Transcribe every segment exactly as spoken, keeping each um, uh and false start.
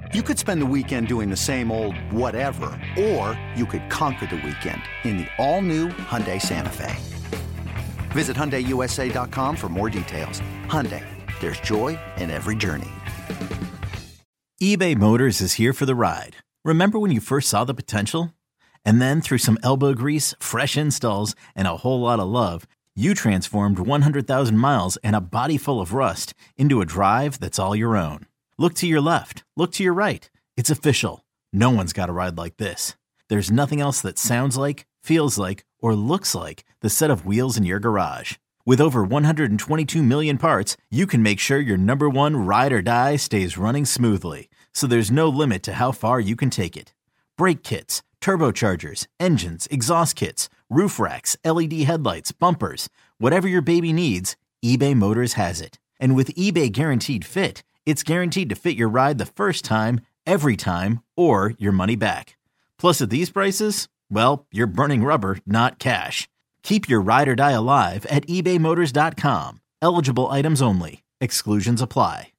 You could spend the weekend doing the same old whatever, or you could conquer the weekend in the all-new Hyundai Santa Fe. Visit Hyundai U S A dot com for more details. Hyundai, there's joy in every journey. eBay Motors is here for the ride. Remember when you first saw the potential? And then through some elbow grease, fresh installs, and a whole lot of love, you transformed one hundred thousand miles and a body full of rust into a drive that's all your own. Look to your left. Look to your right. It's official. No one's got a ride like this. There's nothing else that sounds like, feels like, or looks like the set of wheels in your garage. With over one hundred twenty-two million parts, you can make sure your number one ride or die stays running smoothly. So there's no limit to how far you can take it. Brake kits, turbochargers, engines, exhaust kits, roof racks, L E D headlights, bumpers, whatever your baby needs, eBay Motors has it. And with eBay Guaranteed Fit, it's guaranteed to fit your ride the first time, every time, or your money back. Plus, at these prices, well, you're burning rubber, not cash. Keep your ride or die alive at ebay motors dot com. Eligible items only. Exclusions apply.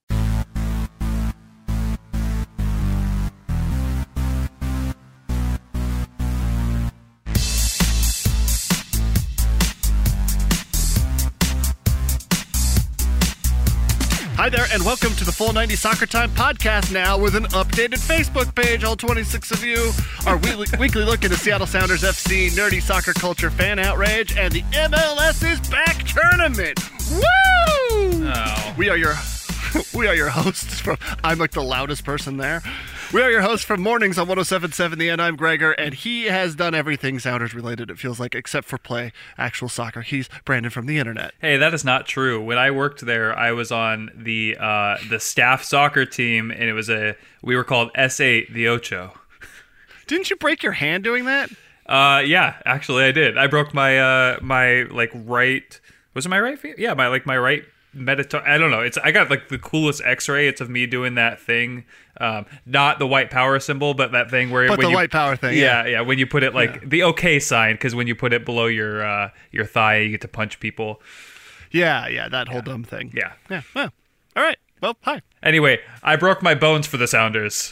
Hi there, and welcome to the Full ninety Soccer Time podcast now with an updated Facebook page. All twenty-six of you, our weekly, weekly look into Seattle Sounders F C, nerdy soccer culture, fan outrage, and the M L S is back tournament. Woo! Oh. We are your we are your hosts from, I'm like the loudest person there. We are your hosts from Mornings on one oh seven point seven The End. I'm Gregor, and he has done everything Sounders related, it feels like, except for play actual soccer. He's Brandon from the internet. Hey, that is not true. When I worked there, I was on the uh, the staff soccer team, and it was a we were called S eight, the Ocho. Didn't you break your hand doing that? Uh, yeah, actually, I did. I broke my uh my like right. Was it my right feet? Yeah, my like my right. Medita- I don't know. It's I got like the coolest X-ray. It's of me doing that thing, um, not the white power symbol, but that thing where but when the you, white power thing. Yeah, yeah, yeah. When you put it like yeah. the OK sign, because when you put it below your uh, your thigh, you get to punch people. Yeah, yeah. That whole yeah. dumb thing. Yeah, yeah. Well, all right. Well, hi. Anyway, I broke my bones for the Sounders.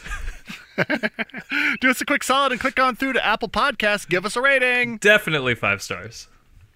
Do us a quick solid and click on through to Apple Podcasts. Give us a rating. Definitely five stars.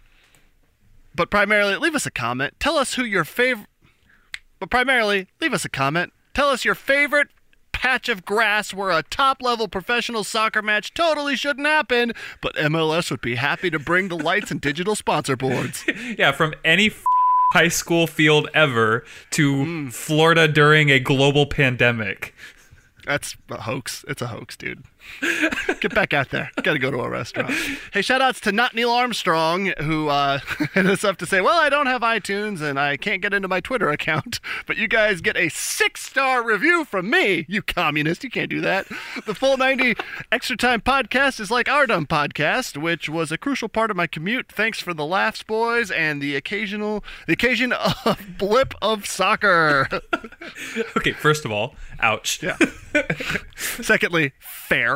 But primarily, leave us a comment. Tell us who your favorite. But primarily, leave us a comment. Tell us your favorite patch of grass where a top-level professional soccer match totally shouldn't happen, but M L S would be happy to bring the lights and digital sponsor boards. Yeah, from any f- high school field ever to mm. Florida during a global pandemic. That's a hoax. It's a hoax, dude. Get back out there. Got to go to a restaurant. Hey, shout-outs to Not Neil Armstrong, who uh, hit us up to say, well, I don't have iTunes and I can't get into my Twitter account, but you guys get a six-star review from me, you communist. You can't do that. The Full ninety Extra Time podcast is like our dumb podcast, which was a crucial part of my commute. Thanks for the laughs, boys, and the occasional, the occasion of blip of soccer. Okay, first of all, ouch. Yeah. Secondly, fair.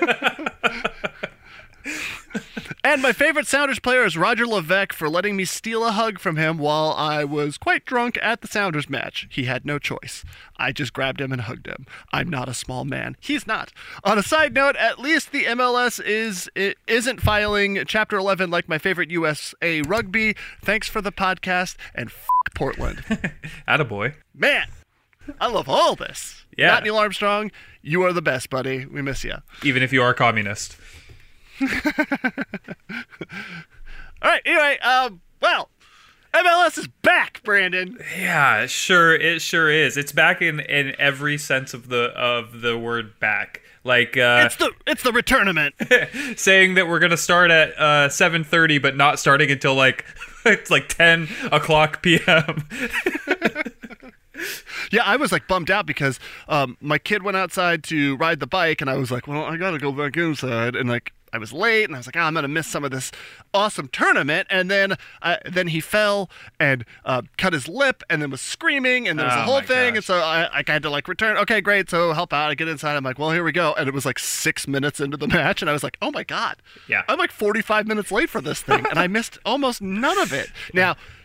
And my favorite Sounders player is Roger Levesque for letting me steal a hug from him while I was quite drunk at the Sounders match. He had no choice. I just grabbed him and hugged him. I'm not a small man. He's not. On a side note, at least the M L S is it isn't filing Chapter eleven like my favorite U S A Rugby. Thanks for the podcast, and f*** Portland. Attaboy. Man, I love all this. Yeah. Not Neil Armstrong, you are the best, buddy. We miss you. Even if you are a communist. All right, anyway, um, well, M L S is back, Brandon. Yeah, sure, it sure is. It's back in, in every sense of the of the word back. Like uh, it's the it's the returnament. Saying that we're gonna start at uh, seven thirty, but not starting until like it's like ten o'clock p m Yeah, I was like bummed out because um, my kid went outside to ride the bike, and I was like, well, I gotta go back inside, and like I was late, and I was like, oh, I'm gonna miss some of this awesome tournament, and then uh, then he fell and uh, cut his lip, and then was screaming, and there was oh a whole thing, gosh. and so I, I had to like return. Okay, great, so help out. I get inside. I'm like, well, here we go, and it was like six minutes into the match, and I was like, oh my god, yeah, I'm like forty-five minutes late for this thing, and I missed almost none of it. Now,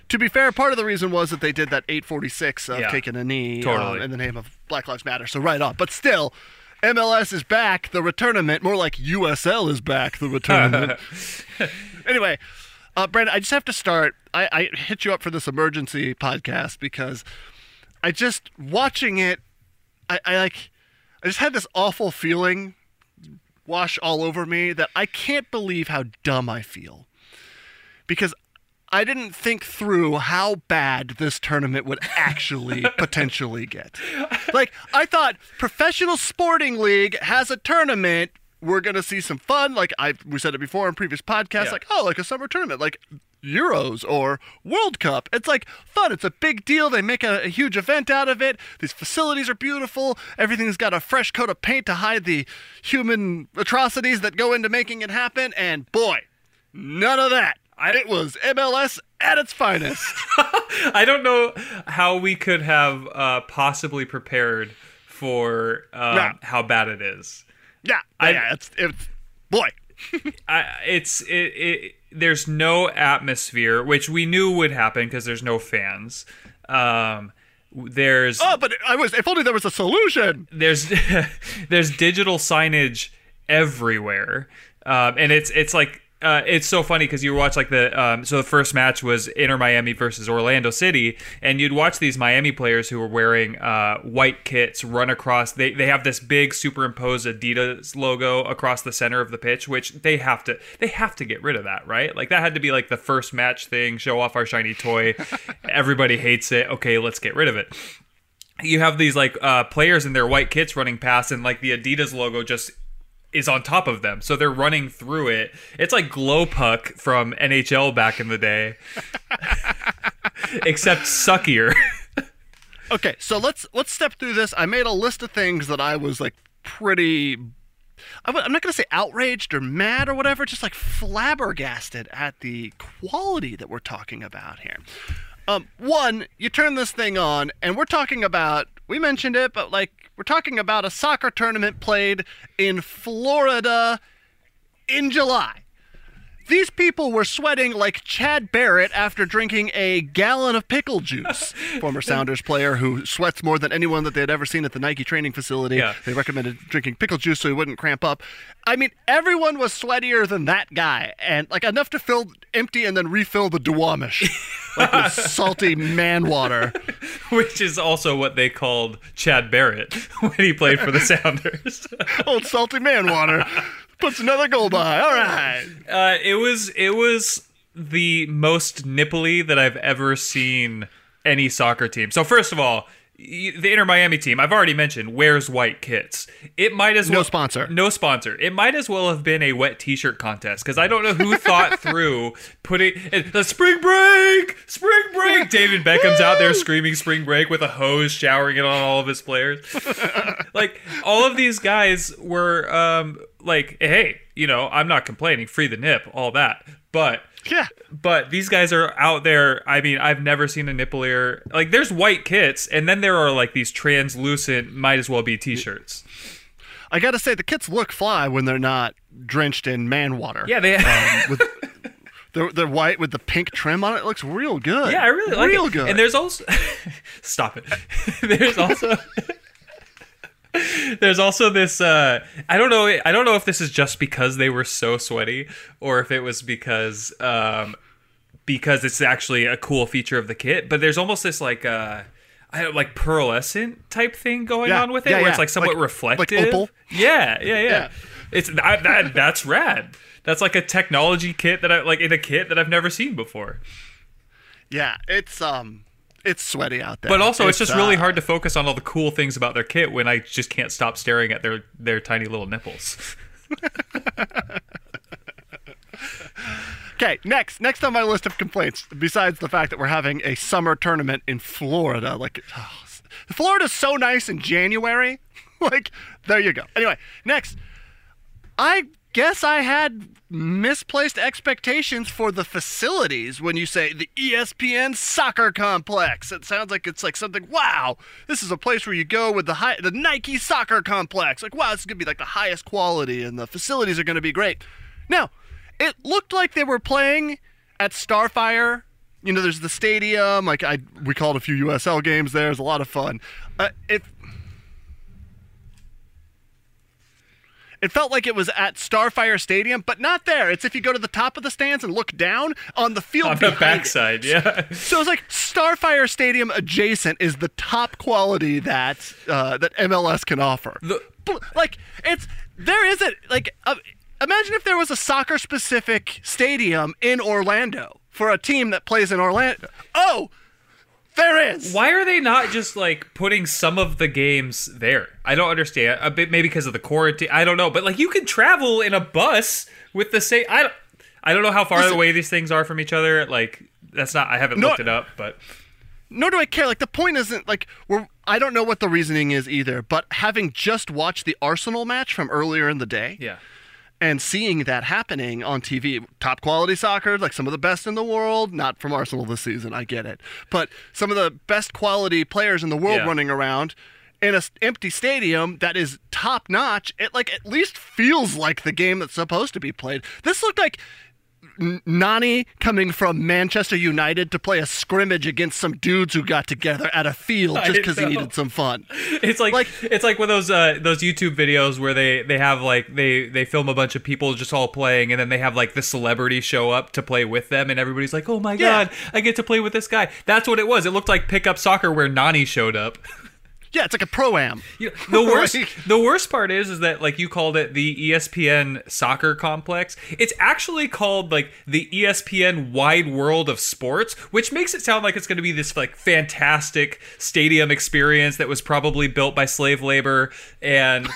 To be fair, part of the reason was that they did that eight forty-six of Yeah. taking a knee Totally. um, in the name of Black Lives Matter. So right on. But still, M L S is back. The returnament, more like U S L is back. The returnament. Anyway, uh, Brandon, I just have to start. I, I hit you up for this emergency podcast because I just watching it. I, I like. I just had this awful feeling wash all over me that I can't believe how dumb I feel because I didn't think through how bad this tournament would actually potentially get. Like, I thought professional sporting league has a tournament. We're going to see some fun. Like I we said it before in previous podcasts, Yeah. like, oh, like a summer tournament, like Euros or World Cup. It's like fun. It's a big deal. They make a, a huge event out of it. These facilities are beautiful. Everything's got a fresh coat of paint to hide the human atrocities that go into making it happen. And boy, none of that. I- it was M L S at its finest. I don't know how we could have uh, possibly prepared for um, No. how bad it is. Yeah, I- yeah, it's it's boy. I, it's it, it. There's no atmosphere, which we knew would happen because there's no fans. Um, there's Oh, but I was. If only there was a solution. there's there's digital signage everywhere, um, and it's it's like uh, it's so funny because you watch like the um, so the first match was Inter Miami versus Orlando City, and you'd watch these Miami players who were wearing uh, white kits run across. They they have this big superimposed Adidas logo across the center of the pitch, which they have to they have to get rid of that, right? Like that had to be like the first match thing. Show off our shiny toy. Everybody hates it. Okay, let's get rid of it. You have these like uh, players in their white kits running past, and like the Adidas logo just is on top of them, so they're running through it. It's like Glow Puck from N H L back in the day, except suckier. Okay, so let's let's step through this. I made a list of things that I was like pretty. I'm I'm not going to say outraged or mad or whatever, just like flabbergasted at the quality that we're talking about here. Um, one, you turn this thing on, and we're talking about, we mentioned it, but like, we're talking about a soccer tournament played in Florida in July. These people were sweating like Chad Barrett after drinking a gallon of pickle juice. Former Sounders player who sweats more than anyone that they had ever seen at the Nike training facility. Yeah. They recommended drinking pickle juice so he wouldn't cramp up. I mean, everyone was sweatier than that guy, and like enough to fill empty and then refill the Duwamish, like with salty man water. Which is also what they called Chad Barrett when he played for the Sounders. Old salty man water puts another goal by. All right. Uh, it was it was the most nipply that I've ever seen any soccer team. So first of all, y- the Inter Miami team, I've already mentioned, wears white kits. It might as No well sponsor. No sponsor. It might as well have been a wet T-shirt contest because I don't know who thought through putting the spring break, spring break. David Beckham's out there screaming spring break with a hose, showering it on all of his players. Like all of these guys were um, like, hey, you know, I'm not complaining, free the nip, all that, but. Yeah. But these guys are out there. I mean, I've never seen a nippleier. Like, there's white kits, and then there are, like, these translucent, might as well be T-shirts. I gotta say, the kits look fly when they're not drenched in man water. Yeah, they... Um, with, they're, they're white with the pink trim on it. It looks real good. yeah, I really like real it. good. And there's also... Stop it. There's also... There's also this, uh, I don't know, I don't know if this is just because they were so sweaty or if it was because, um, because it's actually a cool feature of the kit, but there's almost this like, uh, I don't like pearlescent type thing going Yeah, on with it yeah, where yeah. it's like somewhat Like- reflective. like opal? Yeah, yeah, yeah. Yeah. It's that, that, that's rad. That's like a technology kit that I like in a kit that I've never seen before. yeah, it's um, it's sweaty out there. But also, it's, just really uh, hard to focus on all the cool things about their kit when I just can't stop staring at their, their tiny little nipples. Okay, next, next on my list of complaints, besides the fact that we're having a summer tournament in Florida, like, oh, Florida's so nice in January. Like, there you go. Anyway, next, I guess I had misplaced expectations for the facilities when you say the E S P N soccer complex. It sounds like it's like something, wow, this is a place where you go with the high, the Nike soccer complex. Like, wow, this is going to be like the highest quality and the facilities are going to be great. Now, it looked like they were playing at Starfire you know, there's the stadium. Like I, we called a few U S L games there. It was a lot of fun. Uh, it It felt like it was at Starfire Stadium, but not there. It's if you go to the top of the stands and look down on the field on the behind backside, it. yeah. So it's like Starfire Stadium adjacent is the top quality that uh, that M L S can offer. The- like it's there isn't like uh, imagine if there was a soccer specific stadium in Orlando for a team that plays in Orlando. Oh. There is. Why are they not just like putting some of the games there? I don't understand. A bit maybe because of the quarantine. I don't know. But like you can travel in a bus with the same. I don't. I don't know how far Listen, away these things are from each other. Like that's not. I haven't no, looked it up, but nor do I care. Like the point isn't like we're. I don't know what the reasoning is either. But having just watched the Arsenal match from earlier in the day, yeah. And seeing that happening on T V, top quality soccer, like some of the best in the world, not from Arsenal this season, I get it, but some of the best quality players in the world yeah. running around in an empty stadium that is top notch, it like at least feels like the game that's supposed to be played. This looked like N- Nani coming from Manchester United to play a scrimmage against some dudes who got together at a field just because he needed some fun. It's like, like it's like one of those uh, those YouTube videos where they, they have like they, they film a bunch of people just all playing, and then they have like the celebrity show up to play with them, and everybody's like, "Oh my yeah. god, I get to play with this guy." That's what it was. It looked like pickup soccer where Nani showed up. Yeah, it's like a pro-am. You know, the worst Right? the worst part is is that like you called it the E S P N soccer complex. It's actually called like the E S P N wide world of sports, which makes it sound like it's going to be this like fantastic stadium experience that was probably built by slave labor and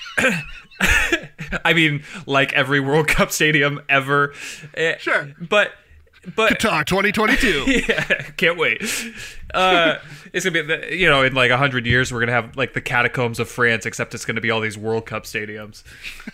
I mean like every World Cup stadium ever. Sure. But But Qatar twenty twenty-two. Yeah, can't wait. Uh, it's gonna be, the, you know, in like a hundred years, we're gonna have like the catacombs of France, except it's gonna be all these World Cup stadiums.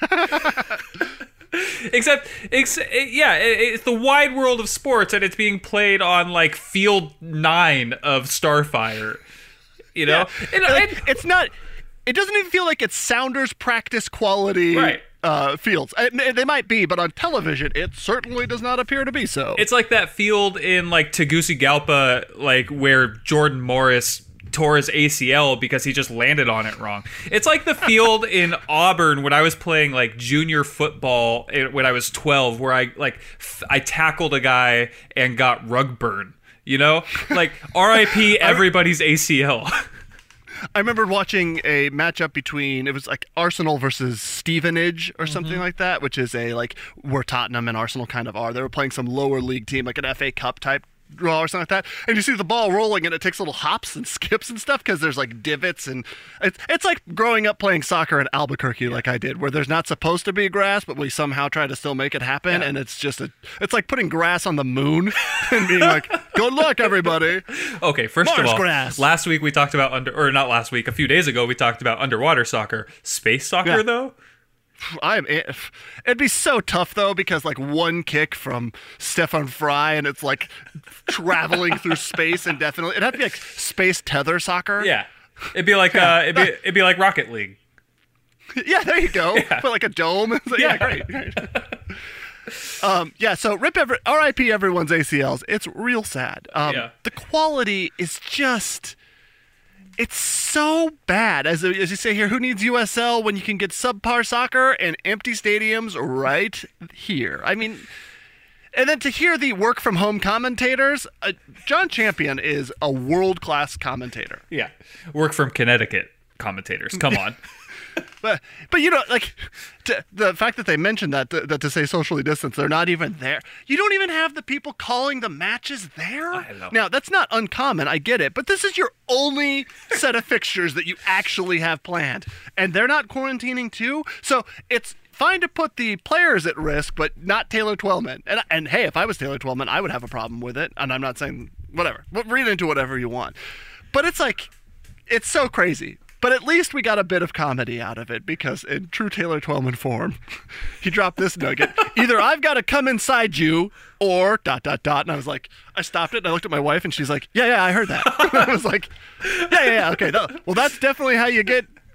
except, ex- yeah, it, it's the wide world of sports, and it's being played on like Field Nine of Starfire. You know, Yeah. and, Like, and, it's not. It doesn't even feel like it's Sounders practice quality. Right. Uh, fields. Uh, They might be, but on television, it certainly does not appear to be so. it's like that field in like Tegucigalpa, like where Jordan Morris tore his A C L because he just landed on it wrong. It's like the field in Auburn when I was playing like junior football when I was twelve, where I like f- I tackled a guy and got rug burn. You know, like R I P everybody's A C L. I remember watching a matchup between, it was like Arsenal versus Stevenage or something Mm-hmm. like that, which is a like where Tottenham and Arsenal kind of are. They were playing some lower league team, like an F A Cup type draw or something like that. And you see the ball rolling and it takes little hops and skips and stuff because there's like divots. And it's, it's like growing up playing soccer in Albuquerque like I did, where there's not supposed to be grass, but we somehow try to still make it happen. Yeah. And it's just a, it's like putting grass on the moon and being like, good luck, everybody. Okay, first Mars of all, grass. last week we talked about under, or not last week, a few days ago we talked about underwater soccer. Space soccer, Yeah. though? I'm. It'd be so tough though because like one kick from Stefan Fry and it's like traveling through space indefinitely. It'd have to be like space tether soccer. Yeah, it'd be like uh, it'd be it'd be like Rocket League. Yeah, there you go. Yeah. Put like a dome. It's like, yeah, Yeah. great. great. um, yeah. So rip every R I P everyone's A C Ls. It's real sad. Um, Yeah. The quality is just. It's so bad. As, as you say here, who needs U S L when you can get subpar soccer and empty stadiums right here? I mean, and then to hear the work from home commentators, uh, John Champion is a world class commentator. Yeah, work from Connecticut commentators. Come on. But, but you know, like to, the fact that they mentioned that to, that to say socially distanced, they're not even there. You don't even have the people calling the matches there. I know. Now that's not uncommon. I get it, but this is your only set of fixtures that you actually have planned, and they're not quarantining too. So it's fine to put the players at risk, but not Taylor Twellman. And and hey, if I was Taylor Twellman, I would have a problem with it. And I'm not saying whatever. Read into whatever you want. But it's like, it's so crazy. But at least we got a bit of comedy out of it because in true Taylor Twellman form, he dropped this nugget. Either I've got to come inside you or dot, dot, dot. And I was like, I stopped it and I looked at my wife and she's like, yeah, yeah, I heard that. I was like, yeah, yeah, yeah, okay. No, well, that's definitely how you get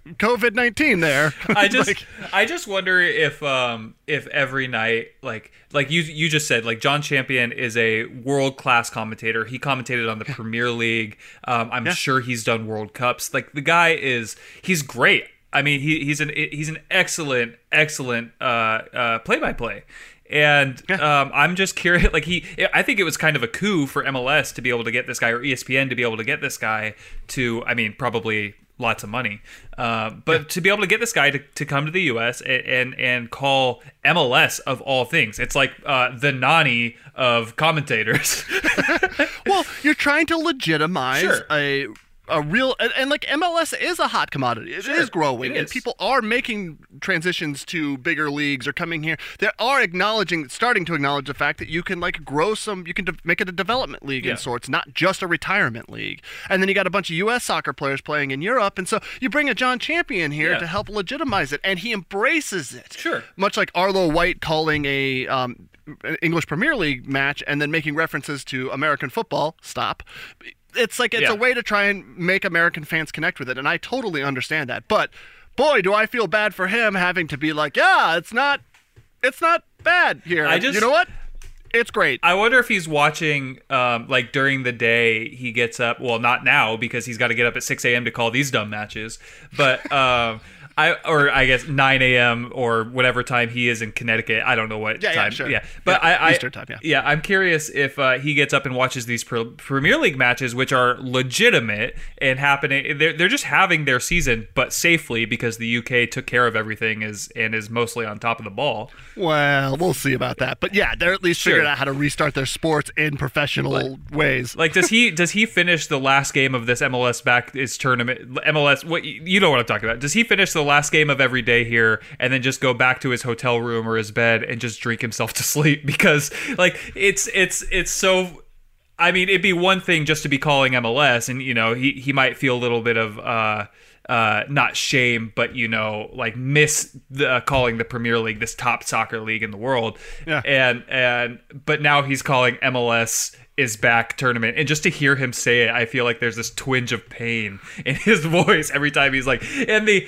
COVID nineteen there. I just Like, I just wonder if um if every night like like you you just said like John Champion is a world class commentator. He commentated on the Premier League. Um, I'm Yeah. sure he's done World Cups. Like the guy is he's great. I mean he he's an he's an excellent excellent uh uh play by play. And Yeah. um, I'm just curious. Like he, I think it was kind of a coup for M L S to be able to get this guy, or E S P N to be able to get this guy to. I mean, probably lots of money, uh, but yeah. to be able to get this guy to, to come to the U S and, and and call M L S of all things. It's like uh, the Nani of commentators. well, you're trying to legitimize Sure. a. A real and, and like M L S is a hot commodity. It Sure, is growing, it and is. people are making transitions to bigger leagues or coming here. They are acknowledging, starting to acknowledge the fact that you can like grow some. You can de- make it a development league Yeah. in sorts, not just a retirement league. And then you got a bunch of U S soccer players playing in Europe, and so you bring a John Champion here Yeah. to help legitimize it, and he embraces it. Sure. Much like Arlo White calling a. Um, an English Premier League match and then making references to American football. Stop. It's like it's Yeah. a way to try and make American fans connect with it, and I totally understand that. But boy, do I feel bad for him having to be like, yeah, it's not, it's not bad here. I just- you know what? It's great. I wonder if he's watching, um, like during the day, he gets up. Well, not now because he's got to get up at six a.m. to call these dumb matches. But um, I, or I guess nine a.m. or whatever time he is in Connecticut. I don't know what Yeah, yeah, time. sure. Yeah, but Yeah, I, I Eastern time, yeah. yeah. I'm curious if uh, he gets up and watches these pre- Premier League matches, which are legitimate and happening. They're they're just having their season, but safely because the U K took care of everything is and is mostly on top of the ball. Well, we'll see about that. But yeah, they're at least Sure. figured out how to restart their sports in professional ways. Like, does he does he finish the last game of this M L S back is tournament M L S? What you know what I'm talking about? Does he finish the last game of every day here and then just go back to his hotel room or his bed and just drink himself to sleep? Because like it's it's it's so. I mean, it'd be one thing just to be calling M L S, and you know he he might feel a little bit of. Uh, uh, not shame, but you know, like miss the, uh, calling the Premier League this top soccer league in the world, Yeah. and and but now he's calling M L S is back tournament, and just to hear him say it, I feel like there's this twinge of pain in his voice every time he's like, and the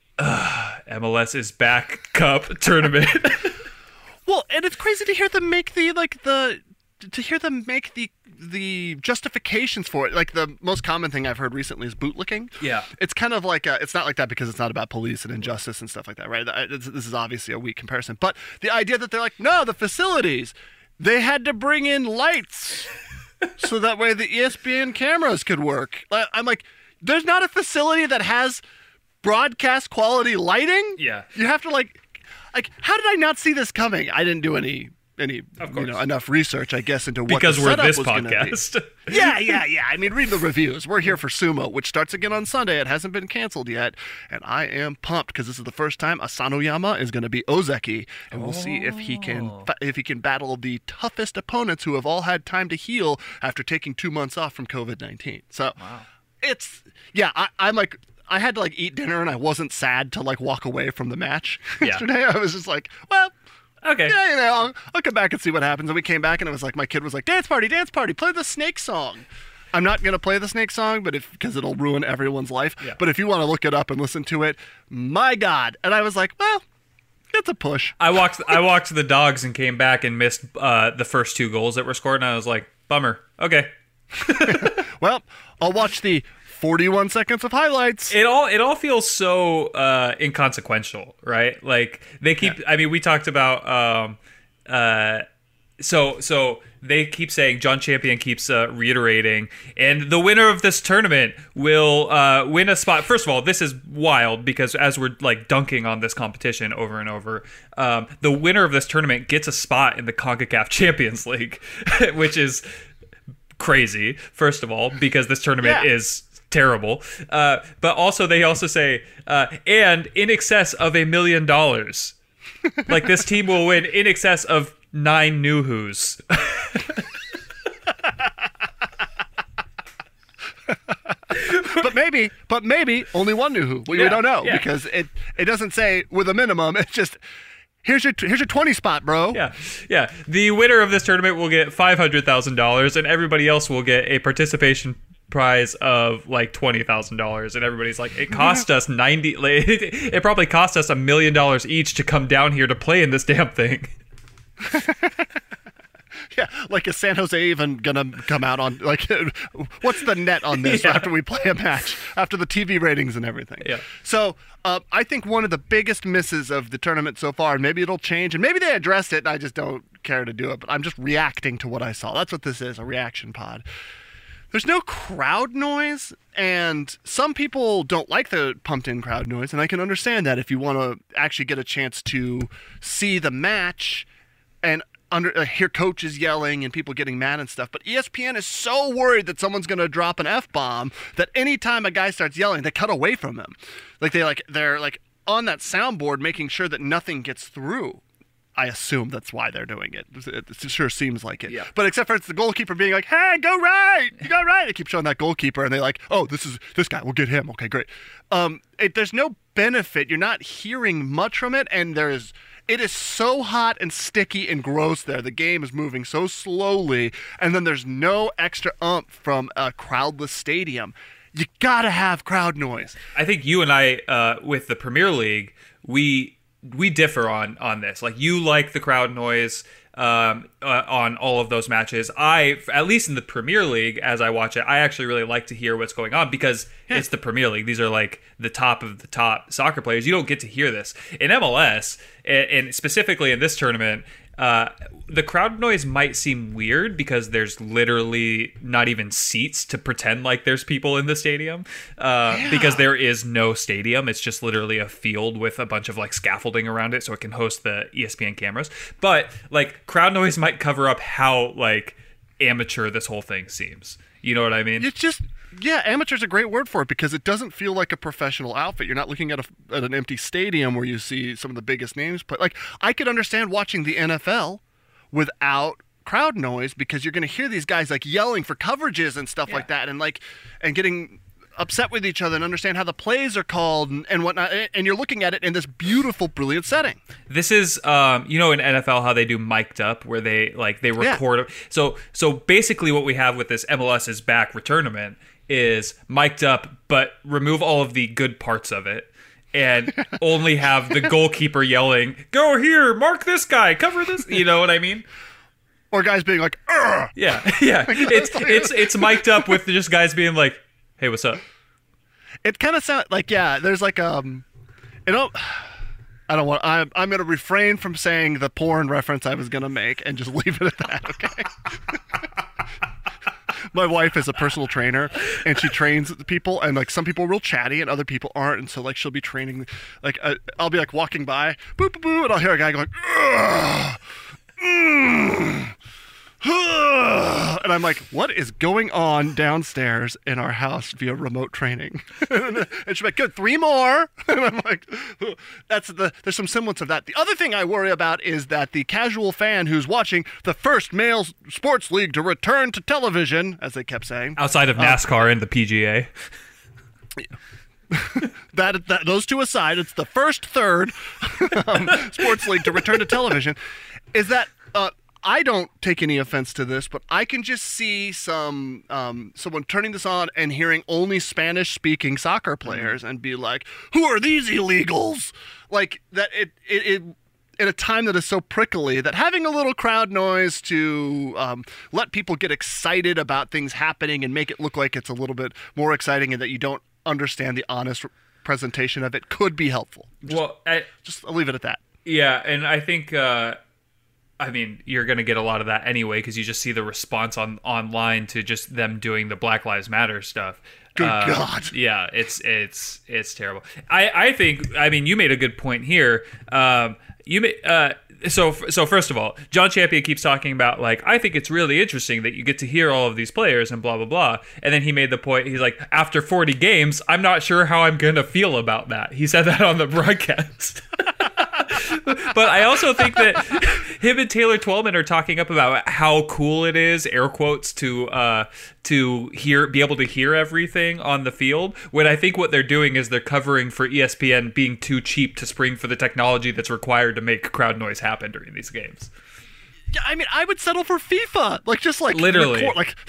uh, M L S is back cup tournament. Well, and it's crazy to hear them make the like the to hear them make the the justifications for it. Like the most common thing I've heard recently is bootlicking. Yeah. It's kind of like a, it's not like that because it's not about police and injustice and stuff like that, right? It's, this is obviously a weak comparison, but the idea that they're like, no, the facilities, they had to bring in lights so that way the E S P N cameras could work. Like, I'm like, there's not a facility that has broadcast quality lighting. Yeah. You have to like, like, how did I not see this coming? I didn't do any any Of you course. know enough research, I guess, into what because the we're setup this was gonna be. podcast. Yeah, yeah, yeah. I mean, read the reviews. We're here for Sumo, which starts again on Sunday. It hasn't been canceled yet, and I am pumped because this is the first time Asanoyama is going to be Ozeki, and we'll see if he can if he can battle the toughest opponents who have all had time to heal after taking two months off from COVID nineteen. So, it's yeah. I, I'm like. I had to like eat dinner and I wasn't sad to like walk away from the match Yeah. yesterday. I was just like, well, Okay. yeah, you know, I'll, I'll come back and see what happens. And we came back and it was like, my kid was like, dance party, dance party, play the Snake song. I'm not going to play the Snake song, but if because it'll ruin everyone's life. Yeah. But if you want to look it up and listen to it, my God. And I was like, well, it's a push. I walked I walked the dogs and came back and missed uh, the first two goals that were scored, and I was like, bummer. Okay. Well, I'll watch the forty-one seconds of highlights. It all it all feels so uh, inconsequential, right? Like they keep. I mean, we talked about. Um, uh, so so they keep saying John Champion keeps uh, reiterating, and the winner of this tournament will uh, win a spot. First of all, this is wild because as we're like dunking on this competition over and over, um, the winner of this tournament gets a spot in the CONCACAF Champions League, which is crazy. First of all, because this tournament Yeah. is terrible, uh, but also they also say uh, and in excess of a million dollars. Like this team will win in excess of nine new who's. but maybe, but maybe only one new who. We, we Yeah, don't know yeah. because it it doesn't say with a minimum. It's just here's your here's your twenty spot, bro. Yeah, yeah. The winner of this tournament will get five hundred thousand dollars, and everybody else will get a participation prize of like twenty thousand dollars, and everybody's like, it cost us ninety. Like, it probably cost us a million dollars each to come down here to play in this damn thing. Yeah, like is San Jose even gonna come out on like what's the net on this yeah. after we play a match, after the T V ratings and everything? Yeah. So uh, I think one of the biggest misses of the tournament so far, and maybe it'll change, and maybe they addressed it, and I just don't care to do it, but I'm just reacting to what I saw. That's what this is, a reaction pod. There's no crowd noise, and some people don't like the pumped-in crowd noise, and I can understand that if you want to actually get a chance to see the match and under uh, hear coaches yelling and people getting mad and stuff. But E S P N is so worried that someone's going to drop an F-bomb that anytime a guy starts yelling, they cut away from him. Like they like they're like on that soundboard making sure that nothing gets through. I assume that's why they're doing it. It sure seems like it. Yeah. But except for it's the goalkeeper being like, "Hey, go right, you go right." They keep showing that goalkeeper, and they like, "Oh, this is this guy. We'll get him. Okay, great." Um, it, there's no benefit. You're not hearing much from it, and there's. It is so hot and sticky and gross there. The game is moving so slowly, and then there's no extra umph from a crowdless stadium. You gotta have crowd noise. I think you and I, uh, with the Premier League, we we differ on on this. Like, you like the crowd noise um, uh, on all of those matches. I, at least in the Premier League, as I watch it, I actually really like to hear what's going on because yeah. it's the Premier League. These are like the top of the top soccer players. You don't get to hear this in M L S. And specifically in this tournament, uh, the crowd noise might seem weird because there's literally not even seats to pretend like there's people in the stadium uh, yeah. because there is no stadium. It's just literally a field with a bunch of like scaffolding around it so it can host the E S P N cameras. But like crowd noise might cover up how like amateur this whole thing seems. You know what I mean? It's just... Yeah, amateur's a great word for it because it doesn't feel like a professional outfit. You're not looking at, a, at an empty stadium where you see some of the biggest names play. Like, I could understand watching the N F L without crowd noise because you're going to hear these guys like yelling for coverages and stuff yeah. like that, and like and getting upset with each other and understand how the plays are called and, and whatnot. And you're looking at it in this beautiful, brilliant setting. This is, um, you know, in N F L how they do mic'd up, where they like they record. Yeah. So so basically, what we have with this M L S is back returnament is mic'd up, but remove all of the good parts of it and only have the goalkeeper yelling, "Go here, mark this guy, cover this." You know what I mean? Or guys being like, "Ugh!" Yeah, yeah. It's it's it's mic'd up with just guys being like, "Hey, what's up?" It kind of sounds like yeah. There's like um, you know. I don't want. I'm. I'm going to refrain from saying the porn reference I was going to make and just leave it at that. Okay. My wife is a personal trainer, and she trains people, and like some people are real chatty, and other people aren't, and so like she'll be training, like uh, I'll be like walking by, boo boo boo, and I'll hear a guy going, "Ugh, mm, ugh," and I'm like, what is going on downstairs in our house via remote training? And she's like, good, three more, and I'm like, that's the there's some semblance of that. The other thing I worry about is that the casual fan who's watching the first male sports league to return to television, as they kept saying, outside of NASCAR uh, and the P G A. that, that those two aside, it's the first third um, sports league to return to television. Is that uh, I don't take any offense to this, but I can just see some um, someone turning this on and hearing only Spanish-speaking soccer players mm-hmm. and be like, "Who are these illegals?" Like that. It it. it in a time that is so prickly, that having a little crowd noise to um, let people get excited about things happening and make it look like it's a little bit more exciting and that you don't understand the honest presentation of it could be helpful. Just, well, I, just I'll leave it at that. Yeah, and I think, uh, I mean, you're going to get a lot of that anyway because you just see the response on online to just them doing the Black Lives Matter stuff. Good uh, God. Yeah, it's it's it's terrible. I, I think, I mean, you made a good point here. Um, you made, uh, so so first of all, John Champion keeps talking about, like, I think it's really interesting that you get to hear all of these players and blah, blah, blah. And then he made the point, he's like, after forty games, I'm not sure how I'm going to feel about that. He said that on the broadcast. But I also think that him and Taylor Twellman are talking up about how cool it is, air quotes, to uh, to hear, be able to hear everything on the field. When I think what they're doing is they're covering for E S P N being too cheap to spring for the technology that's required to make crowd noise happen during these games. Yeah, I mean, I would settle for FIFA, like just like literally, record, like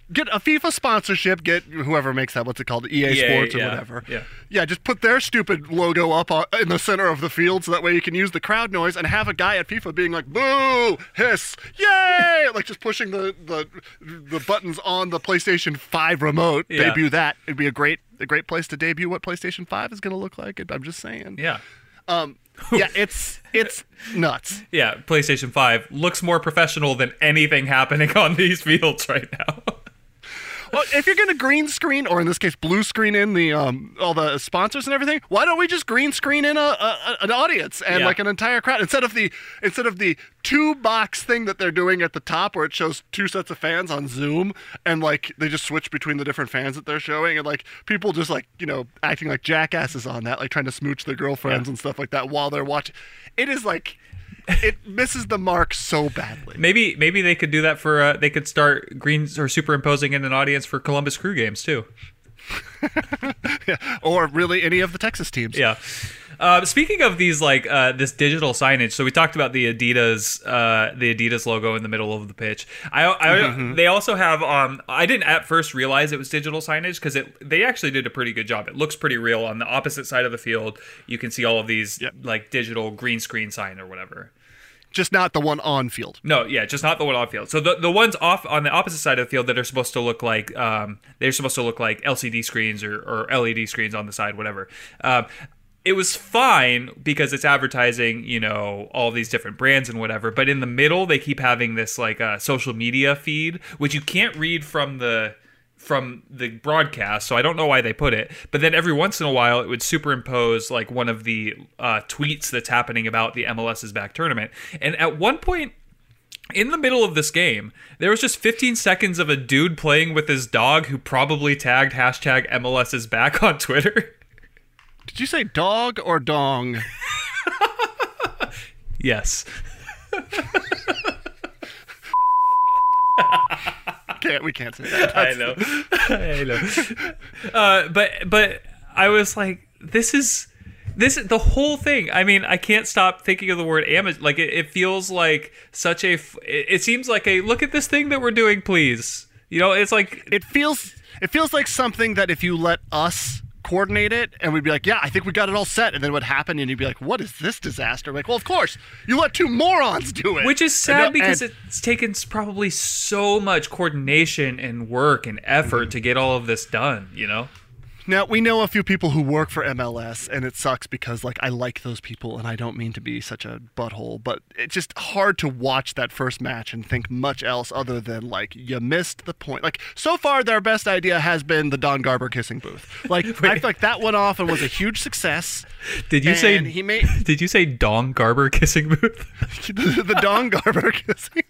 get a FIFA sponsorship, get whoever makes that, what's it called, E A E A, Sports or yeah, whatever. yeah. Yeah, just put their stupid logo up on, in the center of the field so that way you can use the crowd noise and have a guy at FIFA being like, boo, hiss, yay, like just pushing the, the the buttons on the PlayStation five remote. Yeah. Debut that. It'd be a great a great place to debut what PlayStation five is going to look like. I'm just saying. Yeah. Um, yeah, it's it's nuts. Yeah, PlayStation five looks more professional than anything happening on these fields right now. Well, if you're going to green screen, or in this case, blue screen in the um, all the sponsors and everything, why don't we just green screen in a, a an audience and Yeah. like an entire crowd instead of the instead of the two box thing that they're doing at the top where it shows two sets of fans on Zoom and like they just switch between the different fans that they're showing and like people just like you know acting like jackasses on that, like trying to smooch their girlfriends Yeah. and stuff like that while they're watching. It is like. It misses the mark so badly. Maybe maybe they could do that for uh, they could start green or superimposing in an audience for Columbus Crew games too. Yeah. Or really any of the Texas teams. Yeah. Uh, speaking of these, like uh, this digital signage, so we talked about the Adidas, uh, the Adidas logo in the middle of the pitch. I, I Mm-hmm. they also have. Um, I didn't at first realize it was digital signage because it they actually did a pretty good job. It looks pretty real on the opposite side of the field. You can see all of these Yep. like digital green screen sign or whatever. Just not the one on field. No, yeah, just not the one off field. So the the ones off on the opposite side of the field that are supposed to look like um, they're supposed to look like L C D screens or, or L E D screens on the side, whatever. Um, it was fine because it's advertising, you know, all these different brands and whatever. But in the middle, they keep having this like uh, social media feed, which you can't read from the from the broadcast, so I don't know why they put it. But then every once in a while, it would superimpose like one of the uh, tweets that's happening about the M L S's back tournament. And at one point in the middle of this game, there was just fifteen seconds of a dude playing with his dog who probably tagged hashtag M L S is back on Twitter. Did you say dog or dong? Yes. Can't we can't say that. I know. I know. Uh, but but I was like, this is this the whole thing. I mean, I can't stop thinking of the word amateur. Like it, it feels like such a. f- It, it seems like a look at this thing that we're doing, please. You know, it's like It feels it feels like something that if you let us coordinate it and we'd be like, yeah, I think we got it all set, and then it would happen and you'd be like, what is this disaster? Like, well, of course, you let two morons do it. Which is sad And, uh, because and- it's taken s- probably so much coordination and work and effort to get all of this done, you know? Now, we know a few people who work for M L S, and it sucks because, like, I like those people, and I don't mean to be such a butthole, but it's just hard to watch that first match and think much else other than, like, you missed the point. Like, so far, their best idea has been the Don Garber kissing booth. Like, I feel like that went off and was a huge success. Did you say And he made Did you say Dong Garber kissing booth? the, the Don Garber kissing.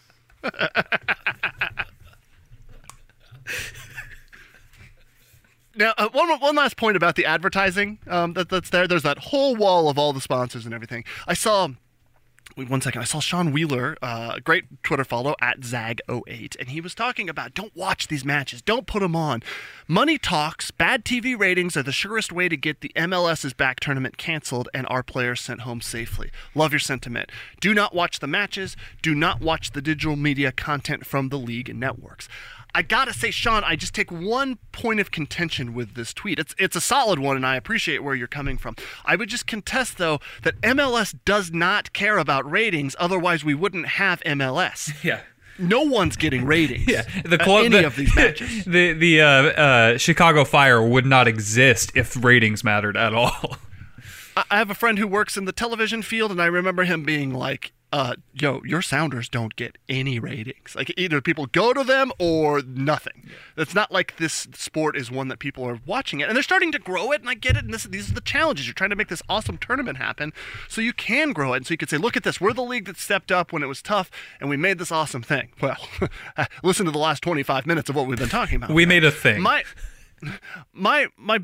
Now, uh, one one last point about the advertising um, that that's there. There's that whole wall of all the sponsors and everything. I saw. Wait one second. I saw Sean Wheeler, uh, great Twitter follow at Zag oh eight, and he was talking about don't watch these matches, don't put them on. Money talks, bad T V ratings are the surest way to get the M L S's back tournament canceled and our players sent home safely. Love your sentiment. Do not watch the matches. Do not watch the digital media content from the league and networks. I gotta say, Sean, I just take one point of contention with this tweet. It's it's a solid one, and I appreciate where you're coming from. I would just contest, though, that M L S does not care about ratings. Otherwise, we wouldn't have M L S. Yeah. No one's getting ratings. Yeah, the at clo- any the, of these matches. The the uh, uh, Chicago Fire would not exist if ratings mattered at all. I I have a friend who works in the television field, and I remember him being like, uh, yo, your Sounders don't get any ratings. Like, either people go to them or nothing. It's not like this sport is one that people are watching it. And they're starting to grow it, and I get it, and this, these are the challenges. You're trying to make this awesome tournament happen so you can grow it. And so you could say, look at this. We're the league that stepped up when it was tough, and we made this awesome thing. Well, listen to the last twenty-five minutes of what we've been talking about. We made a thing. My, my, my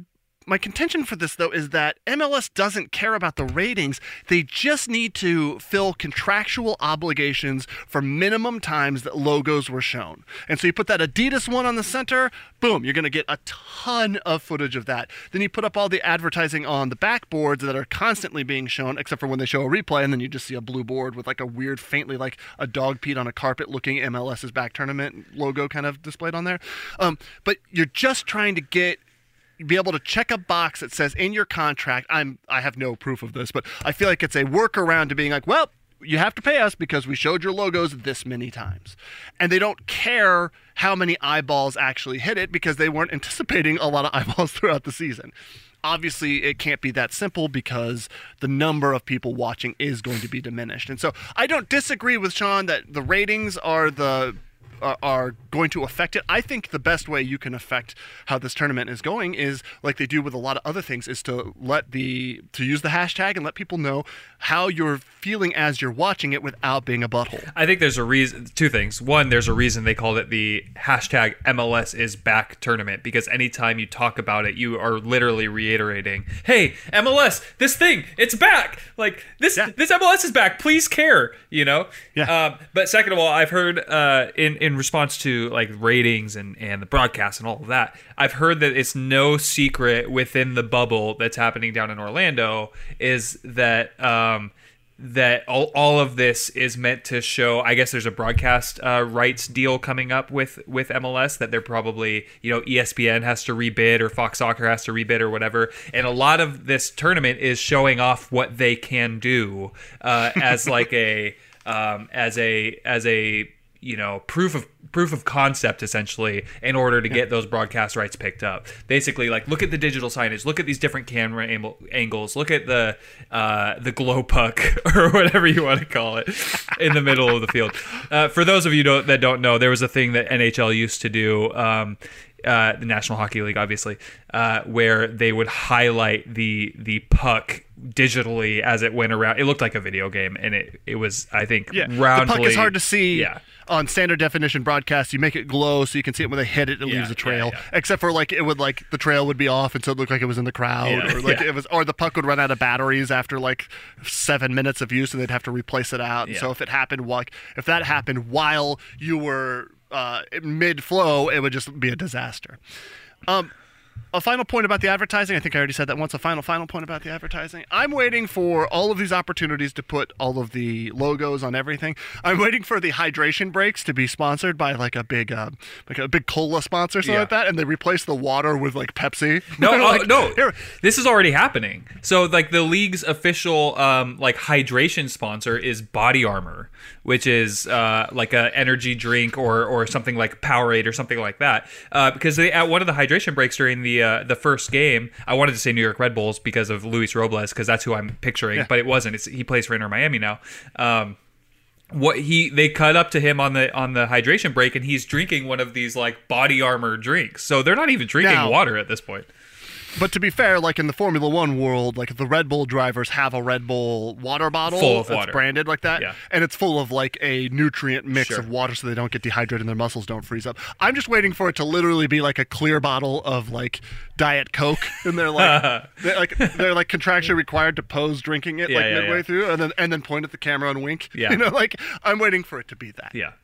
my contention for this, though, is that M L S doesn't care about the ratings. They just need to fill contractual obligations for minimum times that logos were shown. And so you put that Adidas one on the center, boom, you're going to get a ton of footage of that. Then you put up all the advertising on the backboards that are constantly being shown, except for when they show a replay, and then you just see a blue board with like a weird, faintly like a dog peed on a carpet looking MLS's back tournament logo kind of displayed on there. Um, but you're just trying to get be able to check a box that says in your contract, I'm I have no proof of this, but I feel like it's a workaround to being like, well, you have to pay us because we showed your logos this many times. And they don't care how many eyeballs actually hit it because they weren't anticipating a lot of eyeballs throughout the season. Obviously, it can't be that simple because the number of people watching is going to be diminished. And so I don't disagree with Sean that the ratings are the are going to affect it. I think the best way you can affect how this tournament is going is, like they do with a lot of other things, is to let the to use the hashtag and let people know how you're feeling as you're watching it without being a butthole. I think there's a reason. Two things. One, there's a reason they called it the hashtag M L S is back tournament, because anytime you talk about it, you are literally reiterating, "Hey, M L S, this thing, it's back. Like this, yeah. this M L S is back. Please care." You know. Yeah. Um, but second of all, I've heard uh, in in response to like ratings and and the broadcast and all of that, I've heard that it's no secret within the bubble that's happening down in Orlando is that. Um, that all, all of this is meant to show, I guess there's a broadcast uh, rights deal coming up with, with M L S that they're probably, you know, E S P N has to rebid or Fox Soccer has to rebid or whatever. And a lot of this tournament is showing off what they can do uh, as like a, um, as a, as a, you know, proof of proof of concept, essentially, in order to get those broadcast rights picked up. Basically, like, look at the digital signage, look at these different camera am- angles, look at the uh, the glow puck, or whatever you want to call it, in the middle of the field. Uh, for those of you don't, that don't know, there was a thing that N H L used to do, um, uh, the National Hockey League, obviously, uh, where they would highlight the the puck digitally as it went around. It looked like a video game, and it, it was, I think, yeah. roundly... The puck is hard to see. Yeah. On standard definition broadcast, you make it glow so you can see it when they hit it. It yeah, leaves a trail, yeah, yeah. except for like it would like the trail would be off, and so it looked like it was in the crowd, yeah, or like yeah. it was, or the puck would run out of batteries after like seven minutes of use, and they'd have to replace it out. Yeah. So if it happened, like if that happened while you were uh, mid flow, it would just be a disaster. Um, A final point about the advertising. I think I already said that once. A final, final point about the advertising. I'm waiting for all of these opportunities to put all of the logos on everything. I'm waiting for the hydration breaks to be sponsored by like a big, uh, like a big cola sponsor, or something Yeah. like that, and they replace the water with like Pepsi. No, They're oh, like, no, "Here." this is already happening. So, like, the league's official, um, like, hydration sponsor is Body Armor, which is uh, like a energy drink or or something like Powerade or something like that. Uh, because they, at one of the hydration breaks during the uh, the first game, I wanted to say New York Red Bulls because of Luis Robles, because that's who I'm picturing, Yeah. but it wasn't. It's, he plays for Inter Miami now. Um, what he they cut up to him on the on the hydration break, and he's drinking one of these like Body Armor drinks. So they're not even drinking Now- water at this point. But to be fair, like in the Formula One world, like the Red Bull drivers have a Red Bull water bottle Full of that's water. branded like that, Yeah. and it's full of like a nutrient mix Sure. of water so they don't get dehydrated and their muscles don't freeze up. I'm just waiting for it to literally be like a clear bottle of like Diet Coke, and they're like they're like they're like contractually required to pose drinking it Yeah, like yeah, midway yeah. through, and then and then point at the camera and wink. Yeah. You know, like I'm waiting for it to be that. Yeah.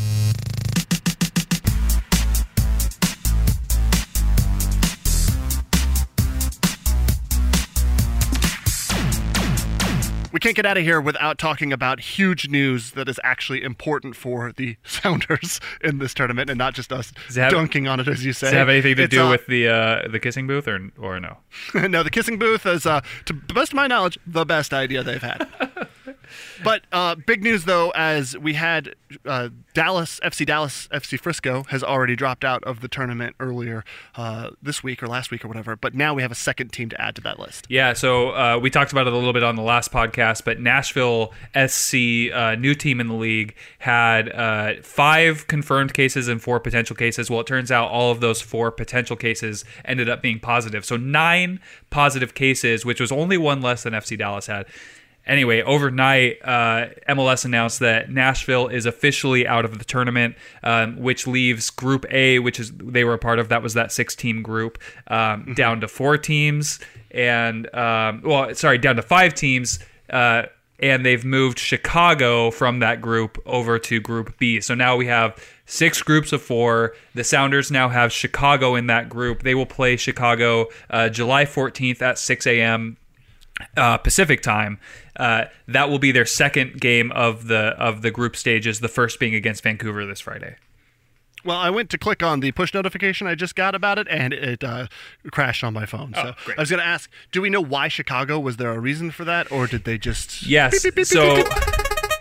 We can't get out of here without talking about huge news that is actually important for the Sounders in this tournament, and not just us Does it have- dunking on it, as you say. Does it have anything to It's, do uh, with the uh, the kissing booth or or no? no, the kissing booth is, uh, to the best of my knowledge, the best idea they've had. But uh, big news, though, as we had uh, Dallas, F C Dallas, F C Frisco has already dropped out of the tournament earlier uh, this week or last week or whatever. But now we have a second team to add to that list. Yeah, so uh, we talked about it a little bit on the last podcast, but Nashville S C, uh, new team in the league, had uh, five confirmed cases and four potential cases. Well, it turns out all of those four potential cases ended up being positive. So nine positive cases, which was only one less than F C Dallas had. Anyway, overnight, uh, M L S announced that Nashville is officially out of the tournament, um, which leaves Group A, which is they were a part of. That was that six-team group, um, mm-hmm. down to four teams, and um, well, sorry, down to five teams. Uh, and they've moved Chicago from that group over to Group B. So now we have six groups of four. The Sounders now have Chicago in that group. They will play Chicago uh, July fourteenth at six a.m. Uh, Pacific time. Uh, that will be their second game of the of the group stages, the first being against Vancouver this Friday. Well, I went to click on the push notification I just got about it, and it uh, crashed on my phone. So oh, I was going to ask, do we know why Chicago? Was there a reason for that, or did they just... Yes, beep, beep, beep, so... beep, beep,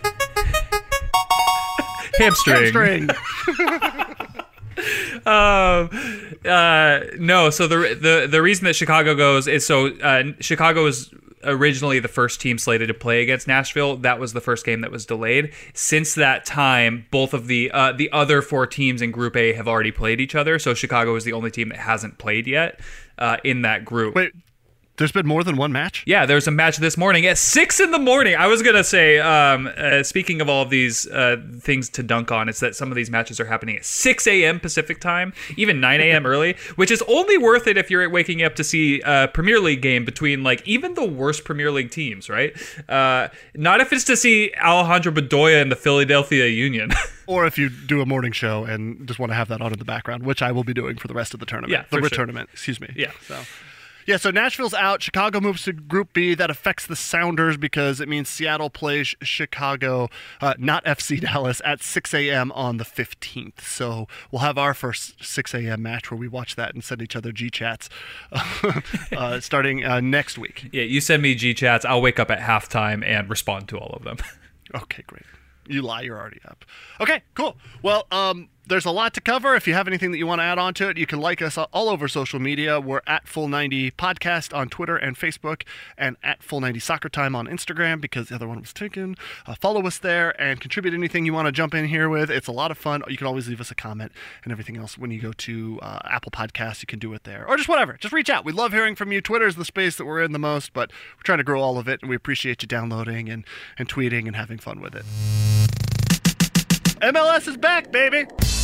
beep. Hamstring. Hamstring. um, uh, no, so the, the the reason that Chicago goes is so uh, Chicago is originally the first team slated to play against Nashville. That was the first game that was delayed. Since that time, both of the uh, the other four teams in Group A have already played each other. So Chicago is the only team that hasn't played yet uh, in that group. Wait, there's been more than one match? Yeah, there's a match this morning at six in the morning. I was going to say, um, uh, speaking of all of these uh, things to dunk on, it's that some of these matches are happening at six a.m. Pacific time, even nine a.m. early, which is only worth it if you're waking up to see a Premier League game between like even the worst Premier League teams, right? Uh, not if it's to see Alejandro Bedoya and the Philadelphia Union. Or if you do a morning show and just want to have that on in the background, which I will be doing for the rest of the tournament. Yeah, the for tournament, sure. Excuse me. Yeah. So... Yeah, so Nashville's out. Chicago moves to Group B. That affects the Sounders because it means Seattle plays Chicago, uh, not F C Dallas, at six a.m. on the fifteenth. So we'll have our first six a.m. match where we watch that and send each other G-chats uh, starting uh, next week. Yeah, you send me G-chats. I'll wake up at halftime and respond to all of them. Okay, great. You lie, you're already up. Okay, cool. Well, um, there's a lot to cover. If you have anything that you want to add on to it, you can like us all over social media. We're at Full ninety Podcast on Twitter and Facebook, and at Full ninety Soccer Time on Instagram because the other one was taken. Uh, follow us there and contribute anything you want to jump in here with. It's a lot of fun. You can always leave us a comment and everything else when you go to uh, Apple Podcasts. You can do it there, or just whatever. Just reach out. We love hearing from you. Twitter is the space that we're in the most, but we're trying to grow all of it, and we appreciate you downloading and, and tweeting and having fun with it. M L S is back, baby!